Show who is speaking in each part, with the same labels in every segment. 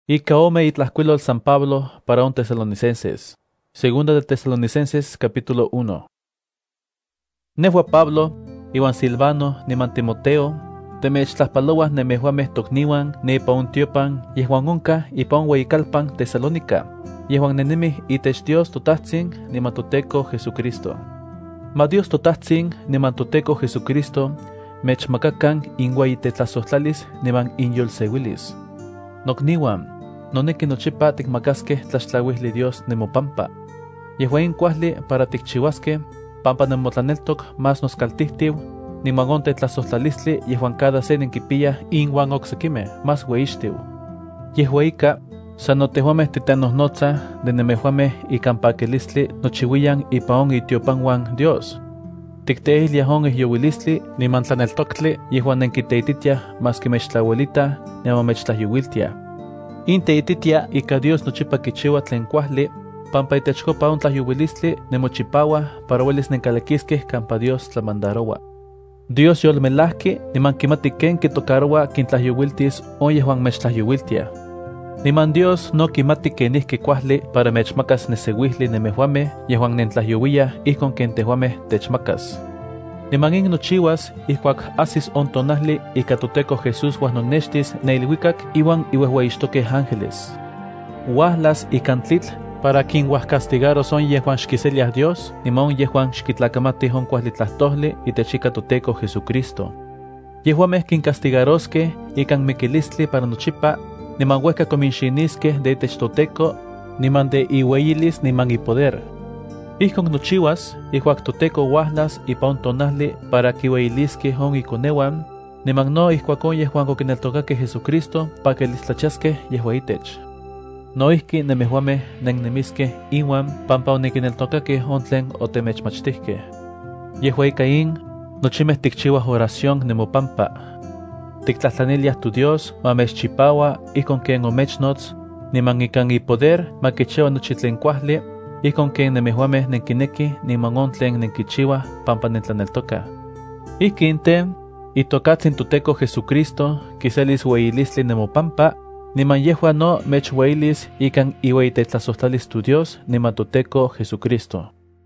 Speaker 1: Ika ome itlajkuilol San Pablo para un Tesalonicenses. Segunda de Tesalonicenses capítulo 1. Nehua Pablo, iwan Silvano, niman Timoteo, temechtlajpaloas nemehuameh tokniwan nepa un tiopan yehuan onka ipa un ueyikalpan Tesalónica, yehuan nenimih itech Dios Totahtsin niman Toteco Jesucristo. Ma Dios Totahtsin niman Toteco Jesucristo mechmakakan inweyitetlasohtlalis niman inyolseuilis. Nokniwan, noneki nochipa tikmakaskeh tlaxtlauijli Dios nemopampa. Yehuain kuahli para tikchiuaskeh, pampa nemotlaneltok mas noskaltihtiu, niman onte tlasohtlalistli yehuan cada se nenkipiyah inwan oksekimeh mas ueyixtiu. Yehuaika, san notehuameh titenohnotzah de nemehuameh ikan pakilistli nochiuiyan ipa on itiopanwan Dios. Tikteihliah on ihyowilistli niman tlaneltoktli yehuan nenkiteititiah maski mechtlauelitah niman mechtlajyowiltiah. Inteititia ika Dios nochipa kichiua tlen kuahli, pampa itechkopa on tlajyowilistli nemochipawah para uelis nenkalakiskeh kampa Dios tlamandarowa. Dios yolmelahki niman kimati ken kitokarowa kintlajyowiltis on yehuan mechtlajyowiltiah. Niman Dios no kimati kenihki kuahli para mechmakas neseuihli nemehuameh yehuan nentlajyowiyah ihkon ken tehuameh techmakas. Niman in nochiuas ihkuak asis on tonahli ika Toteco Jesús uahnonnextis neilhuikak iwan iuehueyixtokeh ángeles. Uahlas ikan tlitl para kinhuajcastigaros on yehuan xkiseliah Dios niman on yehuan xkitlakamatih on kuahli tlahtohli itech ika Toteco Jesucristo. Yehuameh kincastigaroskeh ikan mikilistli para nochipa, niman uehka kominxiniskeh de itech Toteco, niman de iueyilis niman ipoder. Ihkon nochiuas ihkuak Toteco uahlas ipa on tonahli para kiueyiliskeh on ikonewan, niman no ihkuak on yehuan okineltokakeh Jesucristo pakilistlachaskeh yehua itech. Noihki nemehuameh nennemiskeh iwan pampa onikineltokakeh on tlen otemechmachtihkeh. Yehua ika in, nochimeh tikchiuah oración nemopampa. Tiktlahtlaniliah tu Dios ma mechchipawa ihkon ken omechnotz, niman ikan ipoder ma kichiua nochi tlen kuahli, ihkon ken nemehuameh nenkinekih niman on tlen nenkichiuah pampa nentlaneltokah. Ihkin ten, itokatzin Toteco Jesucristo kiselis ueyilistli nemopampa, niman yehua no mechueyilis ikan iueyitetlasohtlalis tu Dios niman Toteco Jesucristo.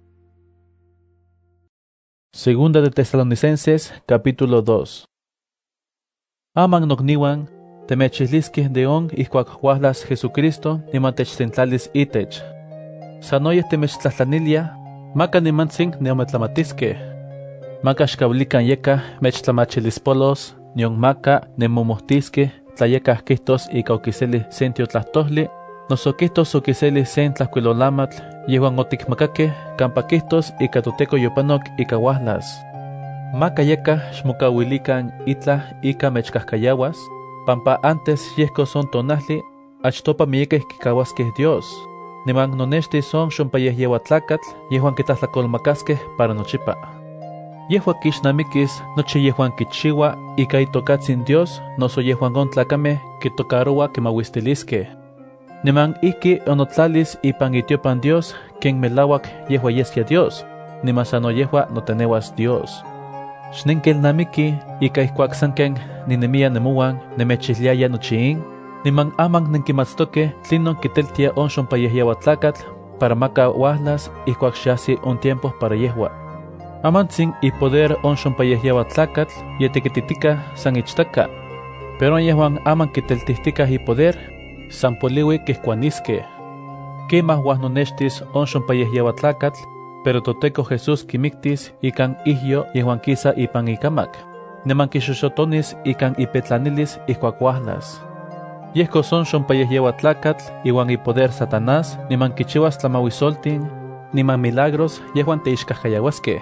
Speaker 1: Segunda de Tesalonicenses capítulo 2. Aman nokniwan, temechihliskeh de on ihkuak uahlas Jesucristo niman techtentlalis itech. Sanoyeh temechtlahtlaniliah, maka nimantzin neometlamatiskeh. Maka xkauilikan yeka mechtlamachilispolos, nion maka nemomohtiskeh tla yekah kihtos ika okiselih sen tiotlahtolli, noso kihtos okiselih sen tlahkuilolamatl yehuan otikmakakeh kampa kihtos ika Toteco yopanok ika uahlas. Maka yeka xmokauilikan itlah ika mechkahkayawas, pampa antes yehkos on tonahli achtopa miyekeh kikawaskeh Dios, niman nonextis on xompayehyeuatlakatl yehuan kitlahtlakolmakaskeh para nochipa. Yehua kixnamikis nochi yehuan kichiua ika itokatzin Dios noso yehuan on tlakameh kitokarowa kimawistiliskeh. Niman iki onotlalis ipan itiopan Dios ken melawak yehua yeskia Dios, niman sano yehua notenewas Dios. Xnenkelnamiki ika ihkuak sanken ninemia nemowan nemechihliaya nochiin, niman amang nenkimatstokeh tlinon kiteltia on xompayehyeuatlakatl para maka uahlas ihkuak xasi on tiempo para yehua. Amantzin ipoder on xompayehyeuatlakatl yetekititika san ichtaka, pero yehuan aman kiteltihtikah ipoder san poliui kihkuaniskeh. Kemah uahnonextis on xompayehyeuatlakatl, pero Toteco Jesús kimiktis ikan ihyo yehuan kisa ipan ikamak, niman kixoxotonis ikan ipetlanilis ihkuak uahlas. Yehkos on xompayehyeuatlakatl iwan ipoder Satanás niman kichiuas tlamawisoltin, niman milagros yehuan teixkahkayauaskeh.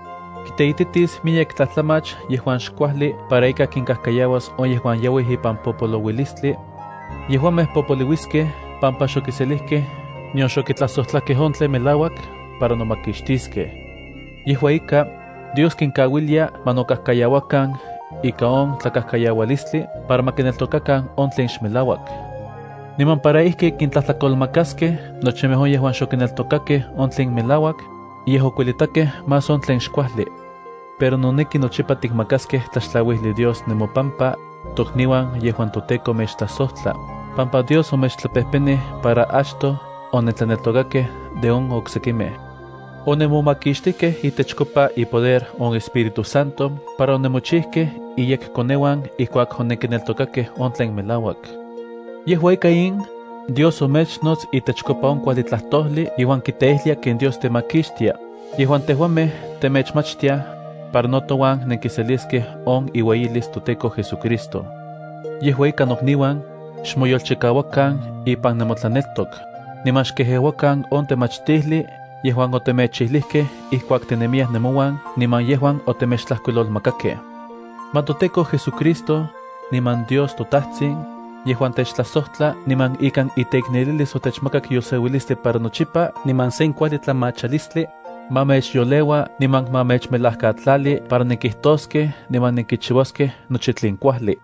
Speaker 1: Kiteititis miyek tlatlamach yehuan xkuahli para ika kinkahkayawas on yehuan yawih ipan popolowilistli. Yehuameh popoliwiskeh pampa xokiselihkeh nion xokitlasohtlakeh on tlen melawak para nomakixtiskeh. Yehua ika, Dios kinkauilia manokahkayawakan ika on tlakahkayawalistli para makineltokakan on tlen xmelawak. Niman para ihki kintlahtlakolmakaskeh nochimeh on yehuan xokineltokakeh on tlen melawak, yehokuilitakeh mas on tlen xkuahli. Pero noneki nochipa tikmakaskeh tlaxtlauijli Dios nemopampa tokniwan yehuan Toteco mechtlasohtla. Pampa Dios omechtlapehpeni para achto onetlaneltokakeh de on oksekimeh. Onemomakixtikeh itechkopa ipoder on Espíritu Santo para onemochihkeh iyekkonewan ihkuak onenkineltokakeh on tlen melauak. Yehua ika in, Dios omechnotz itechkopa on kuali tlahtoli iwan kiteihlia ken Dios temakixtia, yehuan tehuameh temechmachtia para notowan nenkiseliskeh on iueyilis toTeko Jesucristo. Yehua ika nokniwan, xmoyolchikawakan ipan nemotlaneltok, niman xkejewakan on temachtihli yehuan otemechihlijkeh ihkuak tinemiah nemowan niman yehuan otemechtlajkuilolmakakeh. Ma toTeko Jesucristo niman Dios toTahtzin yehuan techtlasohtla niman ikan iteiknelilis otechmakak yolseuilistli para nochipa niman sen kuali tlamachalistli ma mechyolewa niman ma mechmelajkatlali para nenkihtoskeh niman nenkichiwaskeh nochi tlen kuali.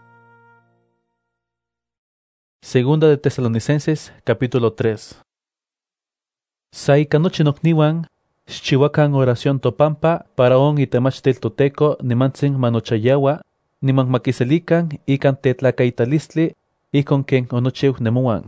Speaker 1: Segunda de Tesalonicenses, capítulo 3. Sa ika nochi nokniwan, xchiwakan oración topampa para on itemachtil toTeko nimantzin manochayawa, niman makiselikan ikan tetlakaitalistli ikon ken onochiw nemowan.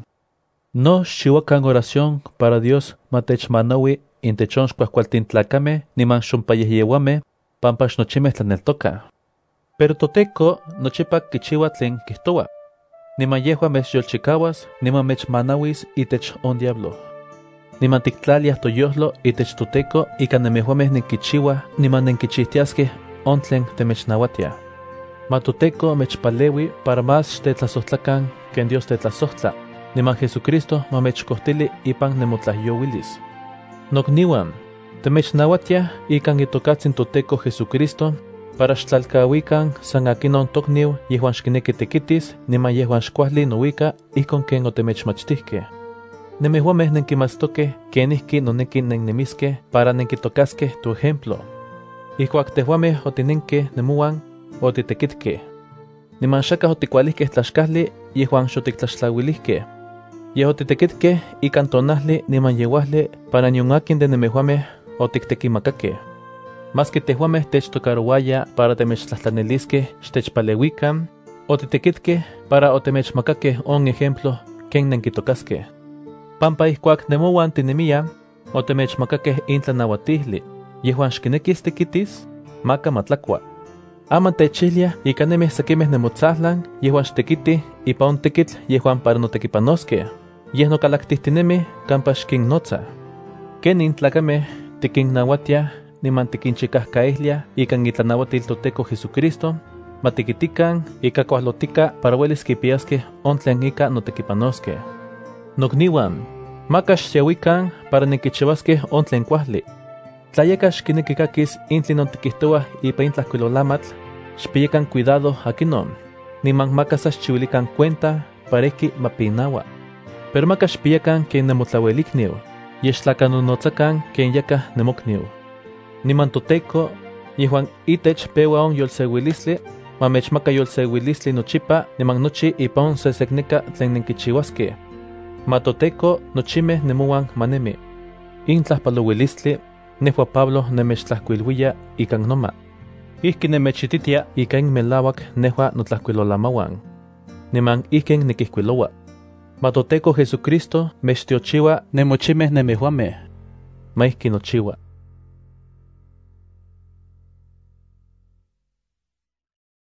Speaker 1: No xchiwakan oración para Dios matechmanawi intechon xkuajkualtin tlakameh niman xompayehiyewameh pampa xnochimeh tlaneltoka. Pero toTeko nochipa kichiwa tlen kihtowa, niman yehua mechyolchikawas niman mechmanawis itech on diablo. Niman tiktlaliah toyojlo itech toTeko ika nemehuameh nenkichiwah niman nenkichihtiaskeh on tlen temechnawatiah. Ma toTeko mechpalewi para más xtetlasohtlakan ken Dios tetlasohtla, niman Jesucristo ma mechkohtili ipan nemotlahyyowilis. Nokniwan, temechnawatiah ikan itokatzin toTeko Jesucristo para xtlalkawikan san akinon tokniw yehuan xkineki tekitis niman yehuan xkuajli nowika ikon ken otemechmachtihkeh. Nemehuameh nenkimatstokeh kenihki noneki nennemiskeh para nenkitokaskeh tu ejemplo. Ihkuak tehuameh otinenkeh nemowan otitekitkeh. Niman xakah otikualihkeh tlaxkahli yehuan xotiktlaxtlawilihkeh. Yeh otitekitkeh ikan tonahli niman yewahli para nion akin de nemehuameh otiktekimakakeh. Maski tehuameh techtokarowaya para temechtlahtlaniliskeh xtechpalewikan, otitekitkeh para otemechmakakeh on ejemplo ken nenkitokaskeh. Pampa ihkuak nemowan tinemia, otemechmakakeh in tlanauatihli, yehuan xkinekis tekitis, maka matlakua. Aman techihliah ika nemih sekimeh nemotzahlan yehuan xtekitih ipa on tekitl yehuan para notekipanoskeh, yeh nokalaktihtinemih kampa xkinnotza. Kenin tlakameh tikinnauatiah niman tikinchikahkaihliah ikan itlanauatil toTeko Jesucristo, matikitikan ika kuajlotika para uelis kipiaskeh on tlen ika notekipanoskeh. Nokniwan, maka xsiawikan para nenkichiwaskeh on tlen kuajli. Tla yeka xkineki kakis in tlen ontikihtowa ipa in tlajkuilolamatl, xpiyekan cuidado akinon, niman maka sa xchiwilikan cuenta para ihki mapinawa. Pero maka xpiyekan ken nemotlauelikniw, yeh xtlakanonotzakan ken yakah nemokniw. Niman toTeko, yehuan itech pewa on yolseuilistli, ma mechmaka yolseuilistli nochipa niman nochi ipa on sesekneka tlen nenkichiwaskeh. Ma toTeko nochimeh nemowan manemi. In tlahpalowilistli, nehua Pablo nemechtlajkuiluiya ikan noma. Ihki nemechititia ika in melawak nehua notlajkuilolamauan. Niman ihkin nikihkuilowa. Ma toTeko Jesucristo mechtiochiwa nemochimeh nemehuameh. Ma ihki nochiwa.